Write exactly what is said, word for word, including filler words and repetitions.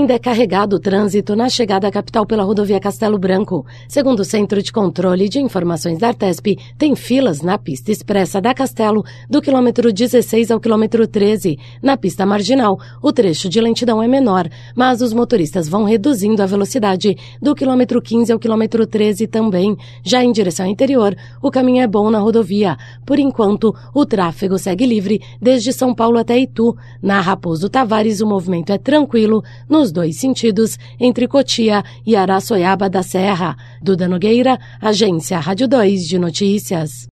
Ainda é carregado o trânsito na chegada à capital pela rodovia Castelo Branco. Segundo o Centro de Controle de Informações da Artesp, tem filas na pista expressa da Castelo do quilômetro dezesseis ao quilômetro treze. Na pista marginal, o trecho de lentidão é menor, mas os motoristas vão reduzindo a velocidade do quilômetro quinze ao quilômetro treze também. Já em direção interior, o caminho é bom na rodovia. Por enquanto, o tráfego segue livre desde São Paulo até Itu. Na Raposo Tavares, o movimento é tranquilo nos dois sentidos, entre Cotia e Araçoiaba da Serra. Duda Nogueira, Agência Rádio dois de Notícias.